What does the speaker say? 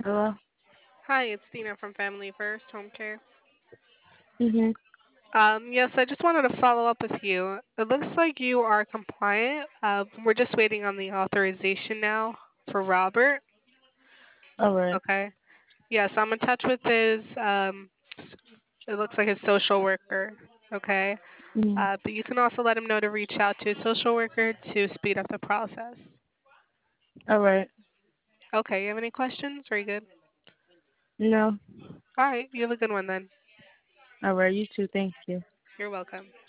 Hello? Hi, it's Dina from Family First Home Care. Mm-hmm. Yes, I just wanted to follow up with you. It looks like you are compliant. We're just waiting on the authorization now for Robert. All right. Okay. Yes, I'm in touch with s- it looks like his social worker. Okay. Mm-hmm. But you can also let him know to reach out to his social worker to speed up the process. All right. Okay. You have any questions? Are you good? No. All right. You have a good one then. All right. You too. Thank you. You're welcome.